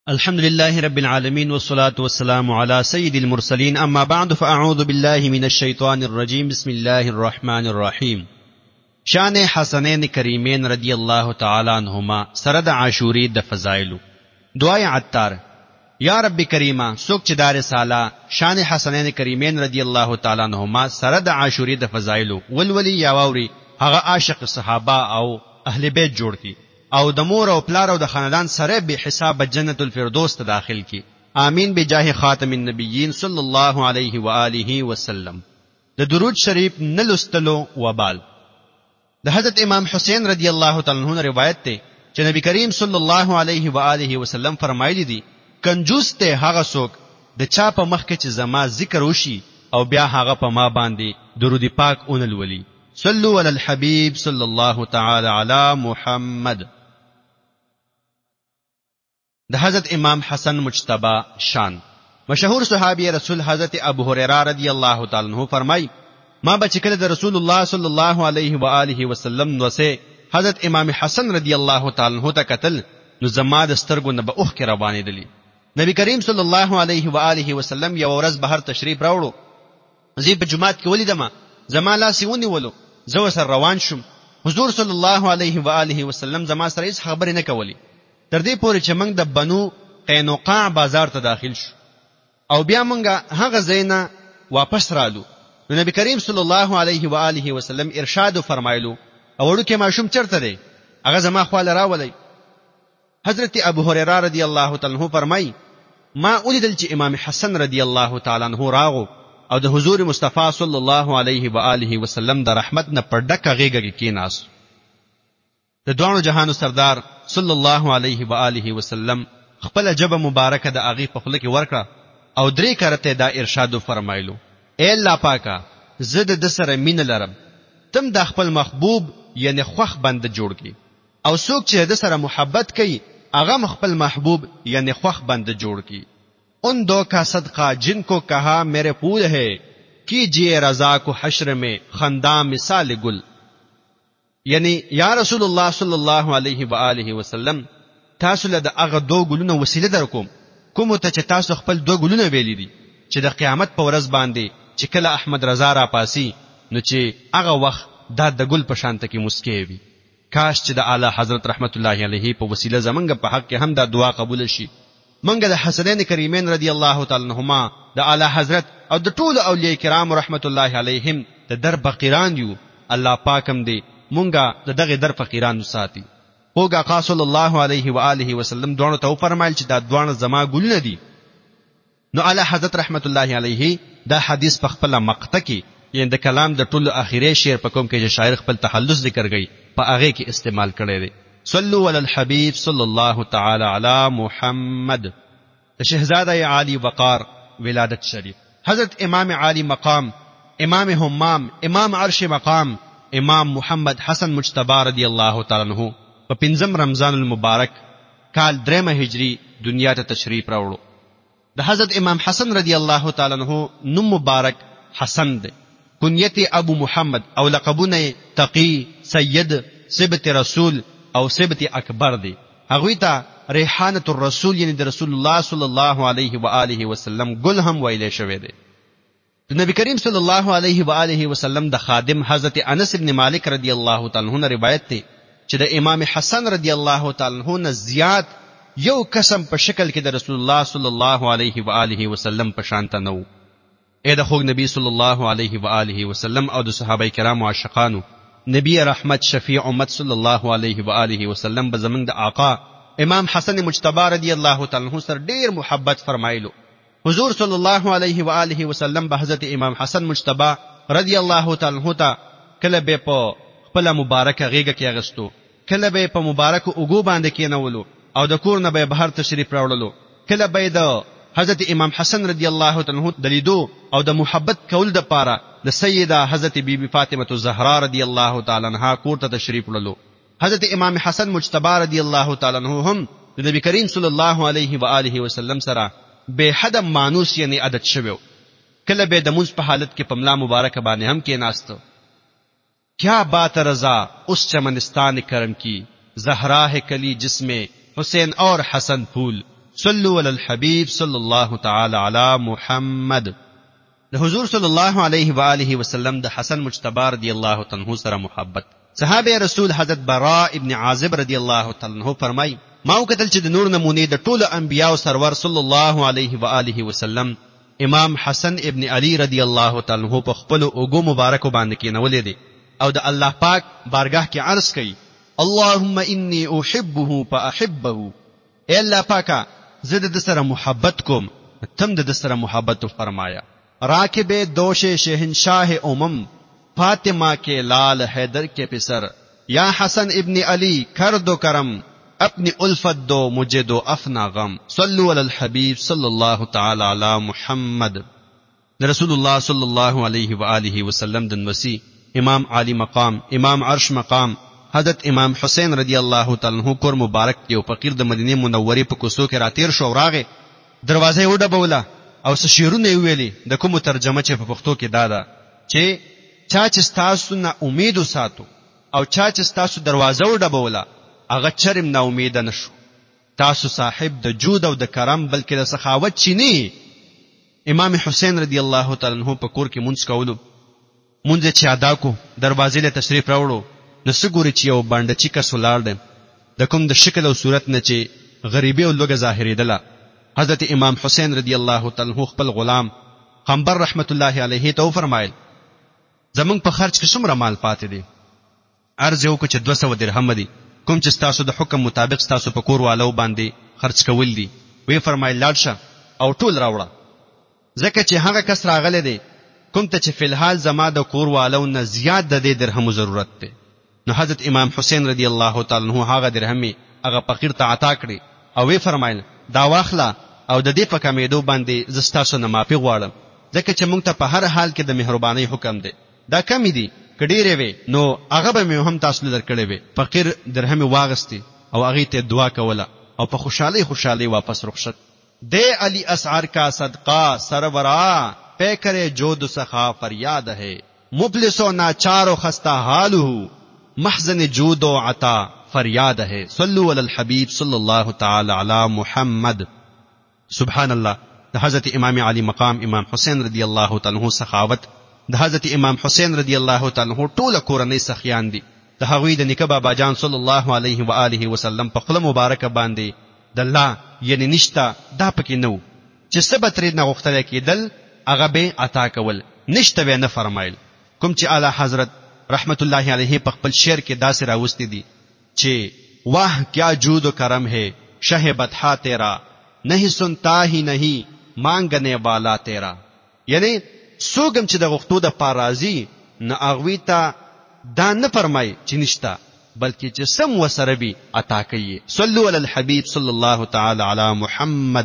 الحمد لله رب العالمين والصلاة والسلام على سيد المرسلين أما بعد فأعوذ بالله من الشيطان الرجيم بسم الله الرحمن الرحيم شان حسنین کریمین رضی الله تعالی عنهما سرد عاشوری د فضائلو دعای عطار یا رب کریما سوک چې دار سالا شان حسنین کریمین رضی الله تعالی عنهما سرد عاشوری د فضائلو ولولی یا ووري هغه عاشق صحابه او اهل بیت جوړ کی او د مور او پلار او د خاندان سره به حساب جنت الفردوس ته داخل کی آمین بجاه خاتم النبیین صلی الله علیه و آله وسلم. د درود شریف نلستلو وبال. د حضرت امام حسین رضی الله تعالی عنہ روایت ته چې نبی کریم صلی الله علیه و آله وسلم فرمایلی دي کنجوس ته هغه څوک د چا په مخ کې چې زما ذکر وشي او بیا هغه په ما باندې درود پاک اونل ولی. صلوا علی الحبیب صلی الله تعالی علی محمد. د حضرت امام حسن مجتبی شان. مشهور صحابی رسول حضرت ابو هریره رضی الله تعالی عنہ فرمای ما به کله د رسول الله صلی الله علیه و آله وسلم نو سه حضرت امام حسن رضی الله تعالی عنہ ته قتل نو زما د سترګو نه به اوخ کې روانې دي. نبی کریم صلی الله علیه و آله وسلم یو ورځ بهر تشریف راوړو. زی په جمعات کې ولیدم زما لاس ونی ولو زو سر روان شم. حضور صلی الله علیه و آله وسلم زما سره هیڅ خبرې نه کولی تر دې پورې چې موږ د بنو قینقاع بازار ته داخل شو او بیا موږ هغه زینا واپس رالو. نو نبی کریم صلی الله علیه و آله وسلم ارشاد فرمایلو او ورکه ماشوم چرته دی هغه زما خواله راولي. حضرت ابو هریره رضی الله تعالی عنہ فرمای ما اولیدل چې امام حسن رضی الله تعالی عنہ راغو او د حضور مصطفی صلی الله علیه و آله وسلم د رحمت نه پر ډکه غیږه کې ناس. د دوانو جهانو سردار صلی الله علیه و آله وسلم خپل جبه مبارکه د اغي په خله کې ورکړه او درې کرته دا ارشاد فرمایلو اے الله پاکا زه د سره مين لرم تم د خپل محبوب یعنی خوخ بند جوړ کی او څوک چې د سره محبت کوي هغه خپل محبوب یعنی خوخ بند جوړ کی. ان دو کا صدقہ جن کو کہا میرے پھول ہے کیجئے رضا کو حشر میں خنداں مثال گل. یعنی یا رسول الله صلی الله علیه و آله وسلم تاسو له هغه دو ګلونو وسیله درکوم کوم ته چې تاسو خپل دو ګلونه ویلي دي چې د قیامت په ورځ باندې چې کله احمد رضا را پاسي نو چې هغه وخت دا د ګل په شان ته کې مسکی وي. کاش چې د اعلی حضرت رحمت الله علیه په وسیله زمنګ په حق کې هم دا دعا قبول شي. منګه د حسنین کریمین رضی الله تعالی عنهما د اعلی حضرت او د ټول اولیاء کرام رحمت الله علیهم د در فقیران یو. الله پاکم دی مونږه د دغه در فقیرانو ساتي. اوګه آقا صلی الله علیه و آله وسلم دوه ته فرمایل چې دا دوه زما ګلونه دي. نو اعلی حضرت رحمت الله علیه دا حدیث په خپل مقطع کې یعنی د کلام د ټولو اخیری شعر په کوم کې چې شاعر خپل تخلص ذکر کوي په هغه کې استعمال کړی دی. صلوا علی الحبیب صلی الله تعالی علی محمد. د شهزاده عالی وقار ولادت شریف حضرت امام عالی مقام امام همام امام عرش مقام امام محمد حسن مجتبی رضی الله تعالی عنہ په 5 رمضان المبارک کال 3 هجری دنیا ته تشریف راوړو. د حضرت امام حسن رضی الله تعالی عنہ نوم مبارک حسن دی. کنیت ابو محمد او لقبونه تقی سید سبت رسول او سبت اکبر دی. هغه ته ریحانه الرسول یعنی د رسول الله صلی الله علیه و آله وسلم ګل هم ویلې شوی دی. د نبی کریم صلی الله علیه و آله وسلم د خادم حضرت انس ابن مالک رضی الله تعالی عنہ روایت دی چې د امام حسن رضی الله تعالی عنہ نه زیات یو قسم په شکل کې د رسول الله صلی الله علیه و آله وسلم په شان ته نو. اې د خوږ نبی صلی الله علیه و آله وسلم او د صحابه کرام عاشقانو نبی رحمت شفیع امت صلی الله علیه و آله وسلم به زمنګ د آقا امام حسن مجتبی رضی الله تعالی عنہ سره ډیر محبت فرمایلو. حضور صلی الله علیه و آله وسلم به حضرت امام حسن مجتبی رضی الله تعالی عنہ ته کله به په خپل مبارکه غیږه کې اغستو کله به په مبارک اوګو باندې کېنولو او د کور نه به بهر تشریف راوړلو کله به د حضرت امام حسن رضی الله تعالی عنہ د لیدو او د محبت کول د پاره د سیده حضرت بیبي فاطمه الزهرا رضی الله تعالی عنها کور ته تشریف وړلو. حضرت امام حسن مجتبی رضی الله تعالی عنہ هم د نبی کریم صلی الله علیه و آله وسلم سره به حد مانوس یعنی عادت شویو. کله به د منځ په حالت کې پملا مبارک باندې هم کې ناستو. کیا بات رضا اس چمنستان کرم کی زہرا ہے کلی جس میں حسین اور حسن پھول صلوا علی الحبیب صلی الله تعالی علی محمد. د حضور صلی الله علیه و آله وسلم د حسن مجتبی رضی الله تعالی عنہ سره محبت. صحابه رسول حضرت براء ابن عازب رضی الله تعالی عنہ فرمای ما وکتل چې د نور نمونه د ټولو انبیاء سرور صلی الله علیه و آله وسلم امام حسن ابن علی رضی الله تعالی عنہ په خپل اوګو مبارک باندې کېنولې دي او د الله پاک بارگاه کې عرض کوي اللهم انی احبه فاحبه. اے الله پاکا زه د سره محبت کوم تم د سره محبت فرمایا. راکب دوش شہنشاہ فاطمہ کے لال حیدر کے پسر یا حسن ابن علی کر دو کرم اپنی الفت دو مجھے دو افنا غم. صلو علی الحبیب صلی اللہ تعالی علی محمد. رسول اللہ صلی اللہ علیہ وآلہ وسلم دن وسی امام عالی مقام امام عرش مقام حضرت امام حسین رضی الله تعالی عنہ کور مبارک دی او فقیر د مدینه منورې په کوڅو کې راتیر شو راغه دروازه وډبوله او څه شیرونه ویلي د کوم ترجمه چې په پښتو کې دادا چې چا چې تاسو نه امید وساتو او چا چې تاسو دروازه وډبوله هغه چرم نه امید نشو. تاسو صاحب د جود او د کرم بلکې د سخاوت چینی. امام حسین رضی الله تعالی عنہ په کور کې مونږ کولو مونږ چې ادا کو دروازې له تشریف راوړو نو سګوري چې یو باندې چې کس ولاړ دی د کوم د شکل او صورت نه چې غریبي او لوګه ظاهرېدله. حضرت امام حسین رضی الله تعالی عنہ خپل غلام قنبر رحمت الله علیه ته فرمایل زمونږ په خرج کې څومره مال پاتې دی؟ عرض یو کو چې 200 درهم دي کوم چې تاسو د حکم مطابق تاسو په کور والو باندې خرج کول دي. وی فرمایل لاړ شه او ټول راوړه ځکه چې هغه کس راغلی دی کوم ته چې فلحال زما د کور والو نه زیات د دې درهمو ضرورت دی. نو حضرت امام حسین رضی الله تعالی عنہ هغه درهمي هغه فقیر ته عطا کړی او وی فرمایل دا واخله او د دې په کمیدو باندې زستاسو نه معافي غواړم ځکه چې موږ ته په هر حال کې د مهرباني حکم دی. دا کمی دی کډیره وي نو هغه به هم تاسو درکړې وي. فقیر درهمي واغستی او هغه ته دعا کوله او په خوشحالي واپس رخصت. دے علی اسعار کا صدقہ سرورا پے کرے جو دو سخا فریاد ہے مفلس و ناچار و خستہ حال ہو محزن جود و عطا فریاد ہے. صلو علی الحبیب صلی اللہ تعالی علی محمد. سبحان اللہ. د حضرت امام علی مقام امام حسین رضی اللہ تعالی عنہ سخاوت د حضرت امام حسین رضی اللہ تعالی عنہ ټول کورنۍ سخیان دي. د هغوی د نیکه بابا جان صلی الله علیه و آله وسلم په خپل مبارک باندې د الله یعنی نشتا دا پکې نو چې سبت رید نه غوښتل کېدل هغه به عطا کول نشته به نه فرمایل. کوم چې اعلی حضرت رحمت الله علیه په خپل شعر کې داسې راوستي دي چې واہ کیا جود و کرم ہے شہ بطحا تیرا نہیں سنتا ہی نہیں مانگنے والا تیرا. یعنی سوګم چې د غوښتو د پارازي نه اغوی ته دا نه فرمای چې نشتا بلکې چې سم وسره بي عطا کوي. صلو علی الحبیب صلی الله تعالی علی محمد.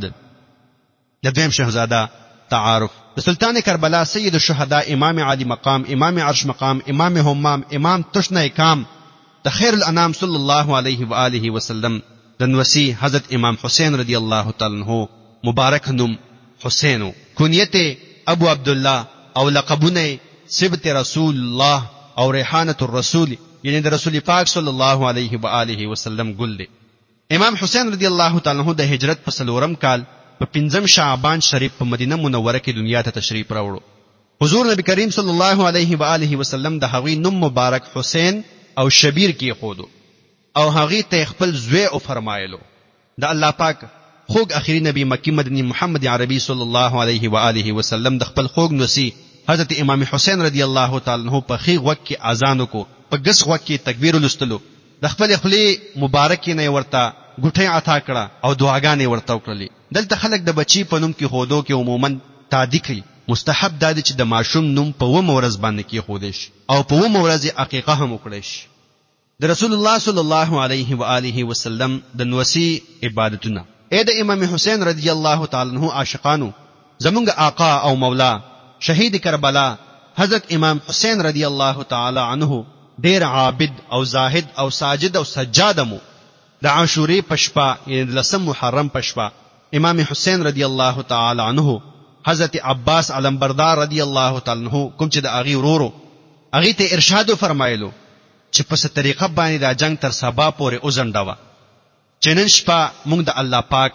لدویم شهزاده تعارف د سلطان کربلا سید الشهداء امام علی مقام امام عرش مقام امام همام امام تشنه کام د خیر الانام صلی الله علیه و آله وسلم د نوسی حضرت امام حسین رضی الله تعالی عنہ مبارک نوم حسینو کنیت ابو عبدالله او لقبونه سبت رسول الله او ریحانت الرسول یعنی د رسول پاک صلی الله علیه و آله وسلم ګل دی. امام حسین رضی الله تعالی عنہ د هجرت په څلورم کال په 5 شعبان شریف په مدینه منوره کې دنیا ته تشریف راوړو. حضور نبی کریم صلی الله علیه و آله وسلم د هغوی نوم مبارک حسین او شبیر کې خودو او هغوی ته خپل زوی او فرمایلو. د الله پاک خوږ اخیری نبی مکی مدنی محمد عربی صلی الله علیه و آله وسلم د خپل خوږ نوسی حضرت امام حسین رضی الله تعالی عنہ په خیغ وک کې اذان کو په ګس وک کې تکبیر ولستلو د خپل خپل مبارک نه ورته ګټه عطا کړه او دعاګانې ورته وکړلې. دلته خلک د بچی په نوم کې خودو کې عموما تادی کوي. مستحب دا چې د ماشوم نوم په و مورز باندې کې خودش او په و مورز عقیقه هم وکړش. د رسول الله صلی الله علیه و آله وسلم د نوسی عبادتونه اے د امام حسین رضی الله تعالی عنہ عاشقانو زمونږ آقا او مولا شهید کربلا حضرت امام حسین رضی الله تعالی عنہ ډیر عابد او زاهد او ساجد او سجاد مو. د عاشورې پشپا یعنی لسم محرم پشپا امام حسین رضی الله تعالی عنہ حضرت عباس علمبردار رضی الله تعالی عنہ کوم چې د اغي ورورو اغي ته ارشاد فرمایلو چې په ست طریقه باندې دا جنگ تر سبا پورې اوزنډوا چې نن شپه موږ د الله پاک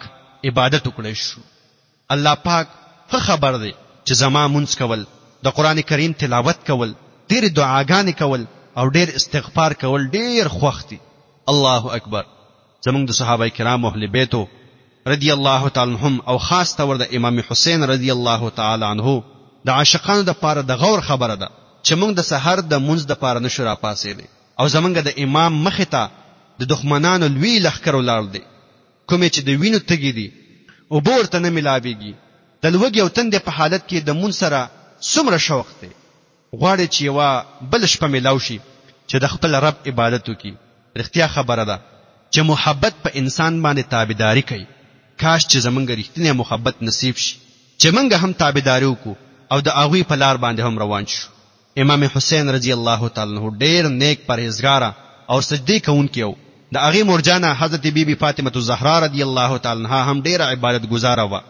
عبادت وکړی شو. الله پاک خو خبر دی چې زما مونږ کول، د قران کریم تلاوت کول، ډېر دعاګانې کول او ډېر استغفار کول ډېر خوښ دي. الله اکبر. زمونږ د صحابه کرام اهل بیتو رضی الله تعالی عنهم او خاص طور د امام حسین رضی الله تعالی عنه د عاشقانو د پاره د غور خبره ده چې موږ د سحر د مونږ د پاره نشو را پاسېدي او زمونږ د امام مخې ته د دښمنانو لوی لښکر ولاړ دی، کومې چې د وینو تږي دي او ورته نه ملاویږي. د لوږې او تندې په حالت کې د مونږ سره څومره شوق دی، غواړي چې یوه بل شپه میلاو شي چې د خپل رب عبادت وکړي. رښتیا خبره ده چې محبت په انسان باندې تابعداري کوي. کاش چې زمونږ رښتینی محبت نصیب شي چې مونږ هم تابعداري وکړو او د هغوی په لار باندې هم روان شو. امام حسین رضی الله تعالی عنہ ډېر نیک پرهیزګار او سجدي کوونکی و. د هغې مورجانه حضرت بیبي فاطمه الزهرا رضی الله تعالی عنها هم ډېره عبادت گزاره وه.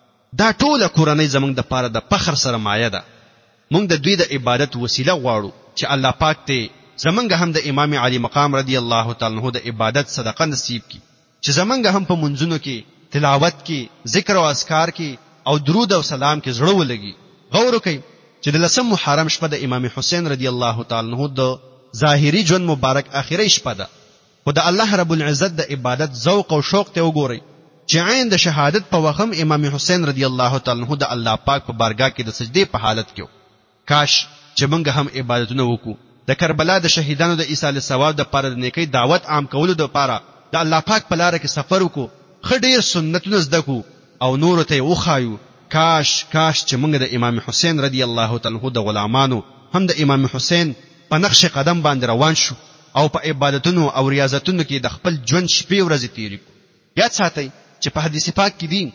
دا ټوله کورنۍ زمونږ د پاره د فخر سرمایه ده. مونږ د دوی د عبادت وسیله غواړو چې الله پاک ته زمونږ هم د امام علی مقام رضی الله تعالی عنہ د عبادت صدقه نصیب کی، چې زمونږ هم په منځونو کې، تلاوت کې، ذکر او اذکار کې او درود او سلام کې زړه ولګي. غور وکړئ چې د 10 محرم شپه د امام حسین رضی الله تعالی عنہ د ظاهری ژوند مبارک اخیری شپه ده، خو د الله رب العزت د عبادت ذوق او شوق ته وګورئ چې عین د شهادت په وخت امام حسین رضی الله تعالی عنہ د الله پاک په بارگاه کې د سجدې په حالت کې. کاش چې موږ هم عبادتونه وکړو. د کربلا د شهیدانو د ایصال ثواب د پاره د نیکی دعوت عام کولو د پاره د الله پاک په لار کې سفر وکړو، خډیر سنتونه زده کو او نور ته وخایو. کاش چې موږ د امام حسین رضی الله تعالی عنہ د غلامانو هم د امام حسین په نقش قدم باندې روان شو او په عبادتونو او ریاضتونو کې د خپل ژوند شپې ورځې تیرې کړو. یاد ساتئ چې په حدیث پاک کې دی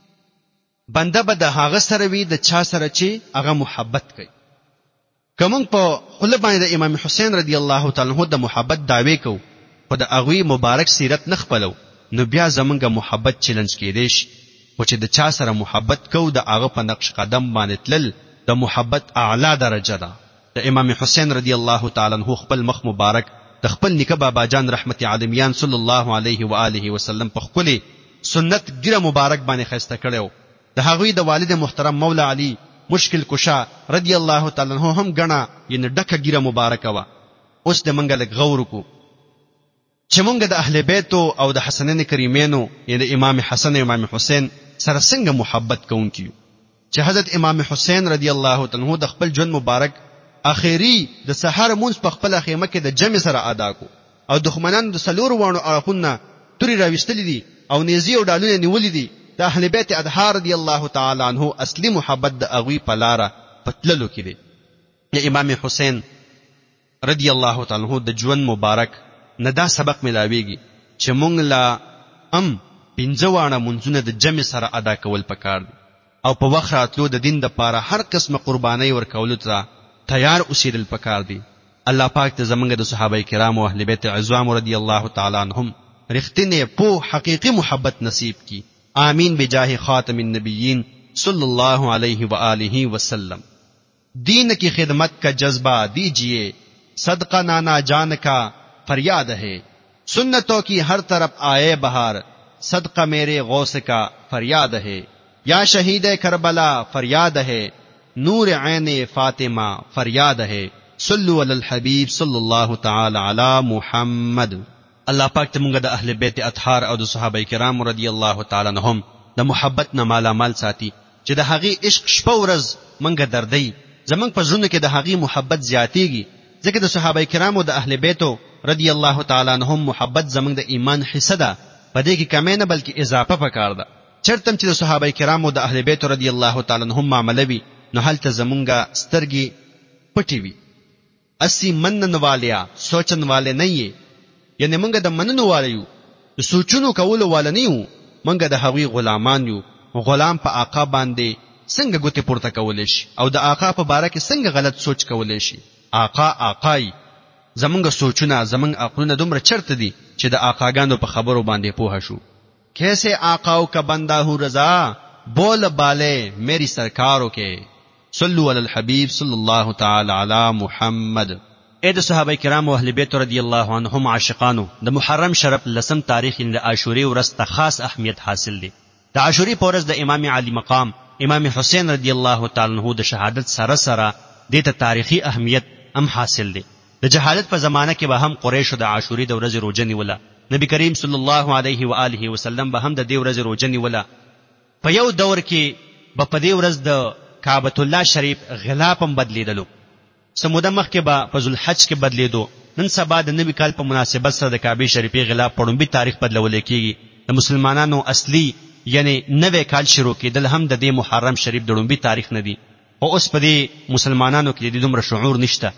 بنده به د هغه سره وي د چا سره چې هغه محبت کوي. کوم په خپل باندې د امام حسین رضی الله تعالی عنہ د محبت دعوی کو خو د هغه مبارک سیرت نه خپلو، نو بیا زمونږه محبت چیلنج کېدې شي. خو چې د چا سره محبت کو د هغه په نقش قدم باندې تلل د محبت اعلی درجه ده. د امام حسین رضی الله تعالی عنہ خپل مخ مبارک د خپل نیکه بابا جان رحمت عالمیان صلی الله علیه و آله وسلم په خپل سنت ګره مبارک باندې خسته کړو. د هغوی د والد محترم مولا علی مشکل کشا رضی الله تعالی عنہ هم غنا ینه ډکه ګره مبارک وا. اوس د منګل غور کو چې مونږ د اهل بیت او د حسنین کریمینو یعنی امام حسن او امام حسین سره څنګه محبت کوونکیو چې حضرت امام حسین رضی الله تعالی عنہ د خپل ژوند مبارک اخیری د سحر مونږ په خپل خیمه کې د جمع سره ادا کو او دښمنان د سلور وانو اخونه توري راوستل دي او نيزي او ډالونه نیولې دي. د اهل بیت اطهار رضی الله تعالی عنہ اصلي محبت د اغوی پلاره پتللو کې دي. د امام حسین رضی الله تعالی عنہ د ژوند مبارک نه دا سبق ملاويږي چې مونږ لا 15 وانه منځونه د جمع سره ادا کول پکار دي او په وخت راتلو د دین د پاره هر قسمه قرباني ورکول ته تیار اوسېدل پکار دي. الله پاک ته زمونږ د صحابه کرام او اهل بیت عظام رضی الله تعالی عنهم رښتینی په حقيقي محبت نصیب کی. آمین بجاه خاتم النبیین صلی الله علیه و آله وسلم. دین کی خدمت کا جذبہ دیجئے صدقہ نانا جان کا فریاد ہے، سنتوں کی ہر طرف آئے بہار صدقہ میرے غوث کا فریاد ہے. یا شہید کربلا فریاد ہے، نور عین فاطمہ فریاد ہے. صلو علی الحبیب صلی اللہ تعالی علی محمد. الله پاک ته موږ د اهل بیت اطهار او د صحابه کرام رضی الله تعالی عنهم د محبت نه مالا مال ساتي چې د هغې عشق شپه ورځ موږ دردی. زمونږ په ژوند کې د هغې محبت زیاتیږي ځکه د صحابه کرام او د اهل بیت رضی الله تعالی عنهم محبت زمونږ د ایمان حصہ ده. په دې کې کمی نه بلکې اضافه پکار ده. چرته چې د صحابه کرام او د اهل بیت رضی الله تعالی عنهم معاملې وي نو هلته زمونږ سترګې پټې وي. اسی منن والیا سوچن والے نه یې، یعنی منګه د مننو والیو د سوچونو کولو وال نه یو. منګه د هغوی غلامان یو. غلام په آقا باندې څنګه ګوتې پورته کولې شي او د آقا په باره کې څنګه غلط سوچ کولې شي. آقا آقای زمونږ سوچونه زمونږ عقلونه دومره چرته دي چې د آقاګانو په خبرو باندې پوه شو. کیسے آقاو کا بندہ ہوں رضا بول بالے میری سرکاروں کے. صلو علی الحبیب صلی اللہ تعالی علی محمد. اے د صحابه کرام او اهل بیت رضی الله عنهم عاشقانو د محرم شرف لسم تاریخ د عاشورې ورځ ته خاص اهمیت حاصل دی. د عاشوري په ورځ د امام علي مقام امام حسین رضی الله تعالی عنہ د شهادت سره سره د تاریخي اهمیت هم حاصل دی. د جهالت په زمانه کې به هم قریشو د عاشوري د ورځې روزه نیوله. نبی کریم صلی الله علیه و آله وسلم به هم د دې ورځې روزه نیوله. په یو دور کې په دې ورځ د کعبۃ الله شریف غلاف هم بدلیدلو. سموده مخکې به په ذوالحج کې بدلیدو. نن سبا د نوي کال په مناسبت سره د کعبه شریفې غلاف په ډومبي تاریخ بدلول کېږي. د مسلمانانو اصلي یعنی نوې کال شروع کېدل هم د دې محرم شریف د ډومبي تاریخ نه دی. او اوس په دې مسلمانانو کې د دومره شعور نشته.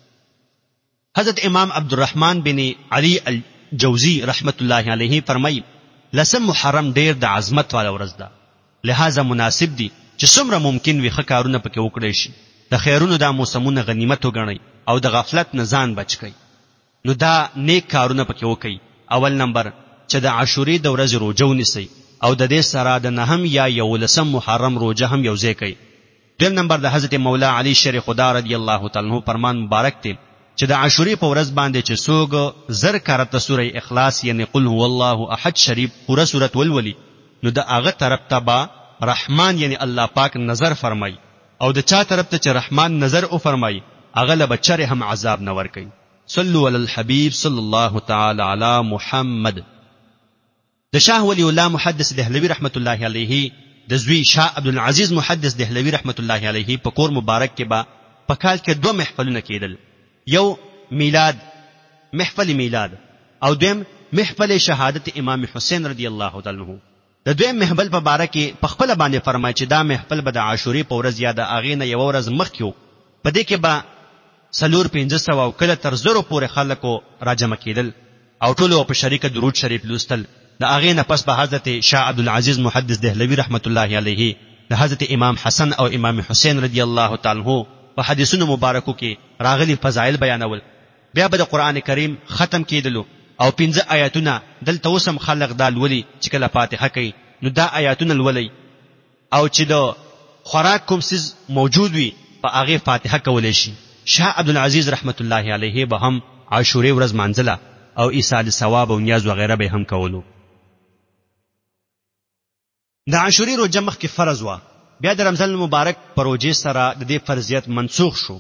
حضرت امام عبدالرحمن بن علی الجوزی رحمت الله علیه فرمایي لسم محرم ډیر د عظمت والا ورځ ده، لہذا مناسب دي چې څومره ممکن وي ښه کارونه پکې وکړي شي. د خیرونو دا موسمونه غنیمت وګڼئ او د غفلت نه ځان بچ کړئ. نو دا نیک کارونه پکې وکړئ. اول نمبر چې د عاشوري د ورځې روزه ونیسئ او د دې سره د نهم یا 11 محرم روزه هم یوځای کړئ. دویم نمبر د حضرت مولا علی شیر خدا رضی الله تعالی عنہ فرمان مبارک دی چې د عاشوري په ورځ باندې چې څوک زر کرته سوره اخلاص یعنی قل هو الله احد شریف پوره سورت ولولي نو د هغه طرف ته با رحمان یعنی الله پاک نظر فرمای او د چا طرف ته چې رحمان نظر او فرمای هغه له بچره هم عذاب نه ور کوي. صلوا علی الحبیب صلی الله تعالی علی محمد. د شاه ولی الله محدث دهلوی رحمت الله علیه د زوی شاه عبدالعزیز محدث دهلوی رحمت الله علیه په کور مبارک کې با په کال کې 2 محفلونه کېدل. یو میلاد محفل میلاد او دویم محفل شهادت امام حسین رضی الله تعالی عنہ. د دویم محفل په باره کې په خپل باندې فرمایي چې دا محفل به د عاشوري په ورځ یا د اغې نه یو ورځ مخکې په دې کې به 400 او کله تر 0 پورې خلکو راجمع کېدل او ټول په شریکه درود شریف لوستل. د اغې نه پس به حضرت شاه عبدالعزیز محدث دهلوی رحمت الله علیه د حضرت امام حسن او امام حسین رضی الله تعالی عنہ په حدیثونو مبارکو کې راغلي فضایل بیانول. بیا به د قران کریم ختم کېدلو او 15 آیاتونه دلته وسم خلق دال ولي چې کله فاتحه کوي نو دا آیاتونه ولولي او چې د خوراک کوم سیز موجود وي په هغه فاتحه کولای شي. شاه عبدالعزیز رحمت الله علیه به هم عاشوري ورځ مانځله او ایصال ثواب او نیاز وغیرہ به هم کولو. د عاشوري روزه مخکې فرض وا، بیا د رمضان مبارک پروژې سره د دې فرضیت منسوخ شو.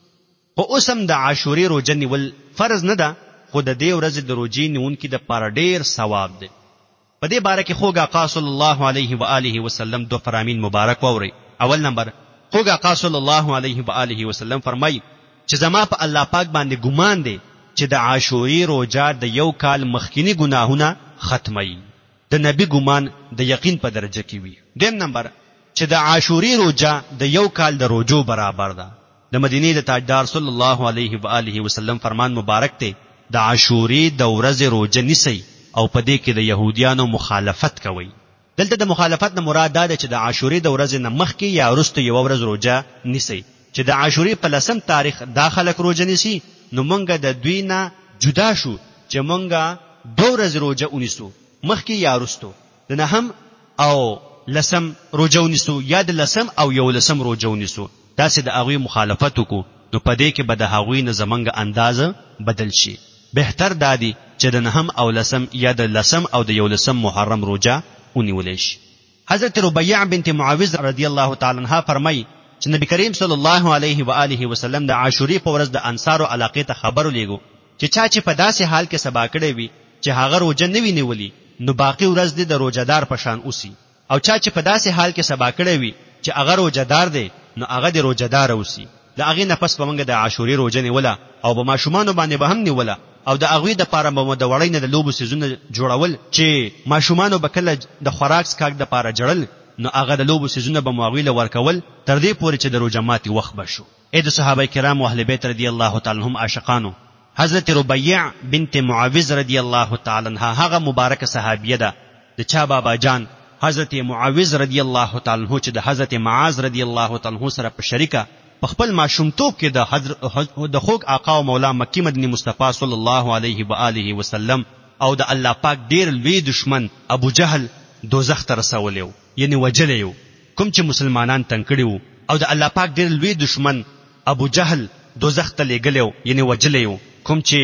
خو اوس هم د عاشوري روزه نیول فرض نه ده، خو د دې ورځې د روزې نیونکي د پاره ډېر ثواب دی. په دې باره کې خوږ آقا صلی الله علیه و آله وسلم 2 فرامین مبارک ووري. اول نمبر خوږ آقا صلی الله علیه و آله وسلم فرمایي چې زما په الله پاک باندې ګمان دی چې د عاشوري روزه د یو کال مخکینی ګناهونه ختمي. د نبی ګمان د یقین په درجه کې وي. دویم نمبر چې د عاشوري روزه د یو کال د روزو برابر ده. د مدینه د تاجدار صلی الله علیه و آله وسلم فرمان مبارک دی د عاشوري د ورځې روزه نیسئ او په دې کې د يهوديانو مخالفت کوي. دلته د مخالفت نه مراد ده چې د عاشوري د ورځې نه مخکې یا وروسته یو ورځ روزه نیسئ. چې د عاشوري په 10 تاریخ داخله روزه نیسي نو مونږ د دوی نه جدا شو چې مونږ 2 ورځې روزه ونیسو مخکې یا وروسته. د نهم او لسم روزه ونیسو یا د لسم او یو لسم روزه ونیسو. دا سه د هغه مخالفت کو نو پدې کې به د هغوی نه زمنګ انداز بدل شي. بهتر دادی چې د نهم او لسم یا د لسم او د یو لسم محرم روزه ونیول شي. حضرت ربیع بنت معاویز رضی الله تعالی عنها فرمایي چې نبی کریم صلی الله علیه و آله وسلم د عاشوري په ورځ د انصارو علاقه ته خبر لېګو چې چا چې په داسې حال کې سبا کړی وي چې هغه روزه نه ویني نو باقی ورځ د روزدار پشان اوسي، او چا چې په داسې حال کې سبا کړی وي چې هغه روزدار دی نو هغه د روزدار اوسي. د هغه نفس په منګه د عاشوري روزه نیوله او په ماشومان باندې به هم نیوله او د هغه د پاره به د وړۍ نه د لوبو سيزونه جوړول چې ماشومان به کله د خوراک سکاک د پاره جړل نو هغه د لوبو سيزونه به مواغیله ورکول تر دې پورې چې د روزه ماتي وخت بشو. اې د صحابه کرام او اهل بیت رضی الله تعالی عنهم عاشقانو حضرت ربیع بنت معاویز رضی الله تعالی عنها هغه مبارکه صحابیه ده د چا بابا جان حضرت معاویز رضی الله تعالی عنہ چې د حضرت معاذ رضی الله تعالی عنہ سره په شریکه په خپل ماشومتوب کې د حضرت د خوږ آقا او مولا مکی مدنی مصطفی صلی الله علیه و آله وسلم او د الله پاک ډیر لوی دشمن ابو جهل دوزخ ته رسولیو یعنی وجلیو. کوم چې مسلمانان تنکړیو او د الله پاک ډیر لوی دشمن ابو جهل دوزخ ته لګلیو یعنی وجلیو. کوم چې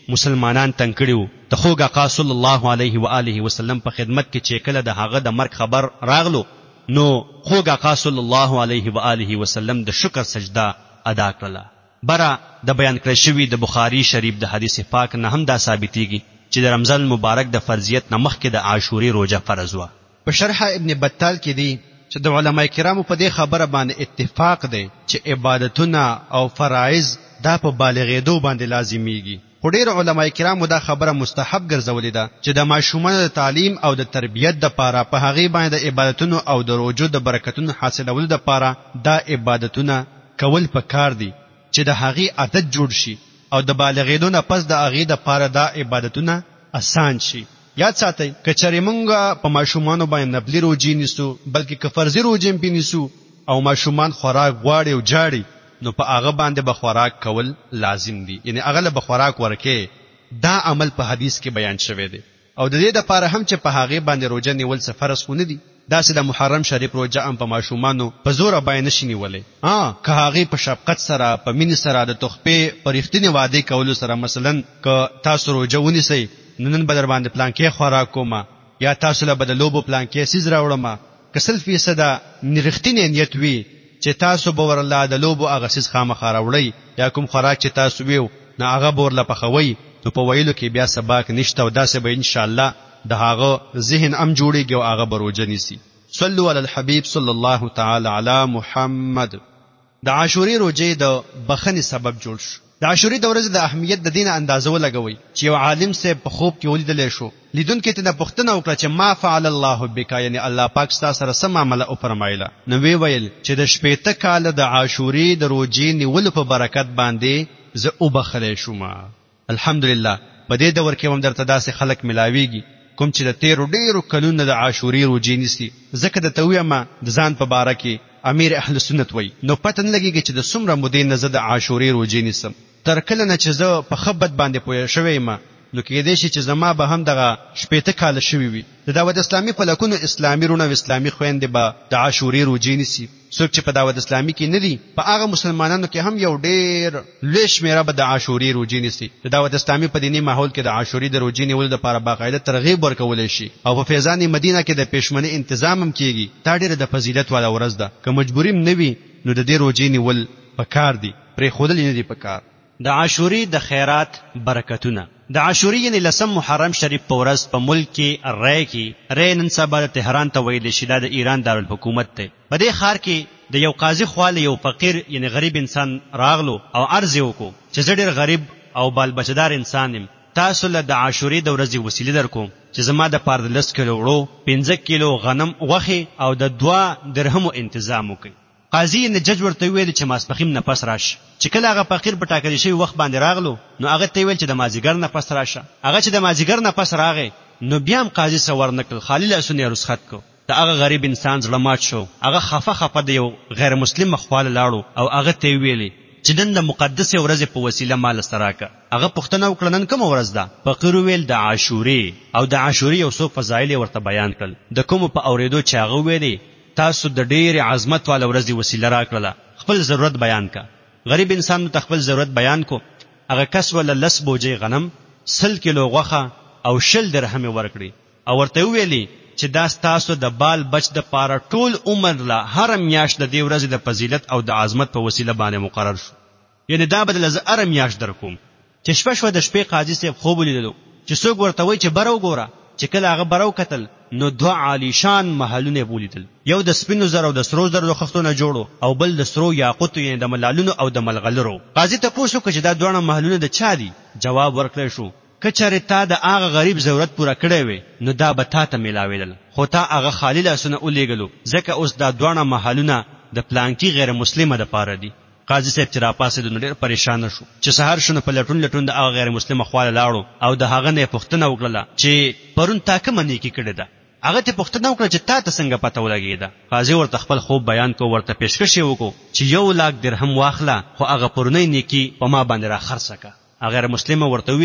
مسلمانان تنگ کړیو د خوږ آقا صلی الله علیه و آله وسلم په خدمت کې چې کله د هغه د مرګ خبر راغلو نو خوږ آقا صلی الله علیه و آله وسلم د شکر سجده ادا کړله. برا د بیان کړی شوی د بخاری شریف د حدیث پاک نه هم دا ثابتېږي چې د رمضان مبارک د فرضیت نه مخکې د عاشوري روزه فرض وه. په شرح ابن بطال کې دی چې د علماء کرامو په دې خبره باندې اتفاق دی چې عبادتونه او فرایض دا په بالغېدو باندې لازمیږي. خو ډېر علماء کرامو دا خبره مستحب ګرځولې ده چې د ماشومانو د تعلیم او د تربیت دپاره په هغې باندې د عبادتونو او د روژو د برکتونو حاصلولو دپاره دا عبادتونه کول پکار دي چې د هغې عادت جوړ شي او د بالغېدو نه پس د هغې دپاره دا عبادتونه آسان شي. یاد ساتئ که چېرې موږ په ماشومانو باندې نفلي روژې نیسو بلکې که فرضي روژې هم پې نیسو او ماشومان خوراک غواړي او جاړي نو په هغه باندې به خوراک کول لازم دي، یعنی هغه له به خوراک ورکې. دا عمل په حدیث کې بیان شوی دی او د دې دپاره هم چې په هغې باندې روژه نیول څه فرض خو نه دي. داسې د محرم شریف روژه هم په ماشومانو په زوره باندې نشي نیولی. که هغې په شفقت سره په مینې سره د تحفې په رښتینې وعدې کولو سره، مثلا که تاسو روژه ونیسئ نو نن به در باندې پلانکې خوراک کومه یا تاسو له به د لوبو پلانکې سیز راوړمه، که 100% رښتینی نیت وي چې تاسو به ورله د لوبو هغه سیز خامخا راوړئ یا کوم خوراک چې تاسو ویو نو هغه به ورله پخوئ، نو په ویلو کې بیا سباک نشته او داسې به انشاءالله د هغه ذهن هم جوړیږي او هغه به روژه نیسي. صلو علی الحبیب صلی الله تعالی علی محمد. د عاشوري روژې د بخښنې سبب جوړ شو. د عاشوري د ورځې د اهمیت د دین اندازه ولګوئ چې یو عالم صاحب په خوب کې ولیدلی شو. لیدونکي ترې نه پوښتنه وکړه چې ما فعل الله بک، یعنی الله پاک ستا سره څه معامله وفرمایله. نو ویې ویل چې د 80 کاله د عاشوري د روژې نیولو په برکت باندې زه وبخلی شوم. الحمدلله په دې دور کې هم درته داسې خلک ملاویږي کوم چې د تیرو ډېرو کلونو د عاشوري روژې نیسي. ځکه درته ویمه د ځان په باره کې امیر اهل سنت وی نو پته نه لګېږي چې د څومره مودې نه زه د عاشوري روژې نیسم. تر کله نه چې زه په ښه بد باندې پوه شوی یم نو کېدای شي چې زما به هم دغه 80 کاله شوي وي. د دعوت اسلامي په لکونو اسلامي رونه او اسلامي خویندې به د عاشوري روژې نیسي. څوک چې په دعوت اسلامي کې نه دي په هغه مسلمانانو کې هم یو ډېر لوی شمېره به د عاشوري روژې نیسي. د دعوت اسلامي په دیني ماحول کې د عاشوري د روژې نیولو دپاره باقاعده ترغیب ورکولی شي او په فیضان مدینه کې د پېشمنۍ انتظام هم کېږي. دا ډېره د فضیلت والا ورځ ده. که مجبوري هم نه وي نو د دې روژې نیول پکار دي، پرېښودل یې نه دي پکار. د عاشوري د خیرات برکتونه. د عاشوري یعنی 10 محرم شریف په ورځ په ملک کې ری کې ری نن سبا د تهران ته ویل شي دا د ایران دارالحکومت دی. په دې ښار کې د یو قاضي خواله یو فقیر یعنی غریب انسان راغلو او عرض وکړو چې زه ډېر غریب او بال بچدار انسان یم، تاسو له د عاشوري د ورځې وسیلې درکوم چې زما د پاره 10 کیلو وړو، 15 کیلو غنم غوښې او د 2 درهمو تنظیم وکړي. قاضي نه جج ورته ویل چې ماسپخیم نه پس راشه. چې کله هغه فقیر په ټاکلي شوي وخت باندې راغلو نو هغه ته ویل چې د مازیګر نه پس راشه. هغه چې د مازیګر نه پس راغی نو بیا هم قاضي څه ورنکړل، خالي لاسونه یې رسخت کړ. د هغه غریب انسان زړه مات شو. هغه خفه د یو غیر مسلم خواله لاړو او هغه ته ویلې چې نن د مقدسې ورځې په وسیله مال سره راکړه. هغه پوښتنه وکړه نن کومه ورځ ده؟ فقیر ویل د عاشوري، او د عاشوري یو څو فضایل ورته بیان کړل. د کومو په اورېدو چې هغه ویلې تاسو د ډېرې عظمت والا ورځې وسیله راکړله، خپل ضرورت بیان کا. غریب انسان ته خپل ضرورت بیان کو. هغه کس ولا 10 بوجې غنم، 100 کیلو غوښه او 20 درهم ورکړي او ورته ویلي چې دا تاسو د بال بچ د پاره ټول عمر لا هر میاشت د دې ورځې د فضیلت او د عظمت په وسیله باندې مقرر شو. یعنی دا بدل ز هر میاشت درکوم. چې شپه د شپې قاضي صاحب خوب لیدلو چې څوک ورته وای چې برو ګوره. چې کله هغه برو کتل نو 2 عالیشان محلونه ولیدل. یو د سپینو زرو د سرو زرو خښتونه جوړو او بل د سرو یاقوتو یعنی د ملالونو او د ملغلرو. قاضي ته پوښتنه وکړه چې دا دوه محلونه د چا دي؟ جواب ورکړی شو کچره تا د هغه غریب ضرورت پوره کړی وي نو دا به تا ته ملاویدل، خو تا هغه خالی لاسونه ولېږلو ځکه اوس دا دوه محلونه د پلانکی غیر مسلمه د پاره دي. قاضي صاحب چې راپاسېد نو ډېر پریشان شو. چې سهار شونه په لټون د هغه غیر مسلمه خواله لاړو او د هغه نه پوښتنه وکړه چې پرون تا کومه نیکي کړې ده؟ هغه ته پوښتنه وکړه چې تا ته څنګه پته ولګېده؟ قاضي ورته خپل خوب بیان کو، ورته پیشکش وکړو چې 1 لک درهم واخله خو هغه پرونی نیکي په ما باندې را خرڅه کا. غیر مسلمه ورته ویلي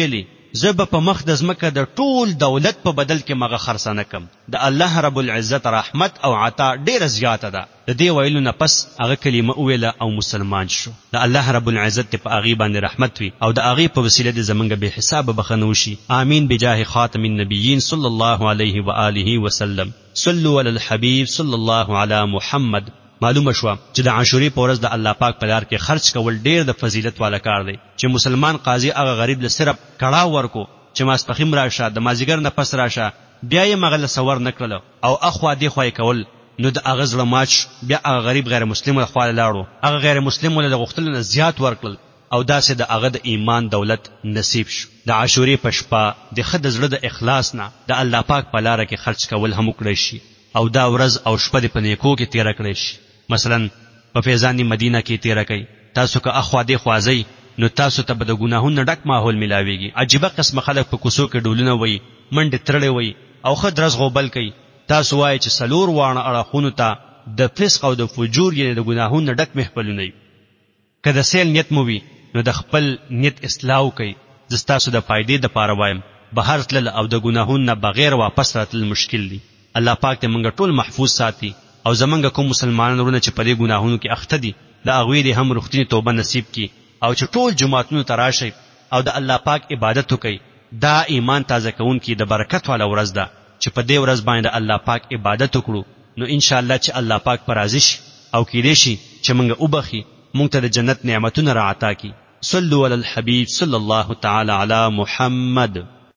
زه به په مخ د ځمکه د ټول دولت په بدل کې مغه خرڅانه کم. د الله رب العزت رحمت او عطا ډیره زیاته ده. د دې ویلو نه پس هغه کلمه وویله او مسلمان شو. د الله رب العزت په هغې باندې رحمت وي او د هغې په وسیله د زمونږ بې حسابه بخښنه وشي. آمین بجاه خاتم النبیین صلی الله علیه و آله وسلم. صلوا علی الحبیب صلی الله علی محمد. معلومه شوه چې د عاشورې په ورځ د الله پاک په لار کې خرچ کول ډیر د فضیلت والا کار دی. چې مسلمان قاضي هغه غریب له صرف کړاو ورکو چې ماسپښین راشه د مازیګر نه پس راشه بیا یې مغه له سور نه کړله او اخوا دې خوا یې کول، نو د هغه زړه مات بیا هغه غریب غیر مسلم خوا لاړو، هغه غیر مسلم له غوښتلو نه زیات ورکړل او داسې د هغه د ایمان دولت نصیب شو. د عاشورې په شپه د ښه د زړه د اخلاص نه د الله پاک په لاره کې خرچ کول هم وکړی شي او دا ورځ او شپه د په نیکو کې تیره کړی شي. مثلا په فیضان مدینه کې تیره کوي. تاسو که اخوا دې خوازئ نو تاسو ته به د ګناهونو ډک ماحول ملاویږي. عجیبه قسمه خلک په کوڅو کې ډولونه وایي، منډې ترړې وایي او ښه درز غوبل کوي. تاسو وایئ چې څلور واړه اړخونو ته د فسق او د فجور یعنې د ګناهونو ډک محفلونه وي. که د سیل نیت مو وي نو د خپل نیت اصلاح وکئ. زه ستاسو د فایدې دپاره وایم بهر تلل او د ګناهونو نه بغیر واپس راتلل مشکل دي. الله پاک دې موږ ټول محفوظ ساتي او زمونږ کوم مسلمانان ورونه چې په دې ګناهونو کې اخته دي د هغوی دې هم رښتینې توبه نصیب کړي او چې ټول جماعتونو ته راشئ او د الله پاک عبادت وکئ. دا ایمان تازه کوونکي د برکت والا ورځ ده چې په دې ورځ باندې د الله پاک عبادت وکړو نو انشاءالله چې الله پاک پر راضي شي او کیدای شي چې موږ وبخي، موږ ته د جنت نعمتونه را عطا کړي. صلوا علی الحبیب صلی الله تعالی علی محمد.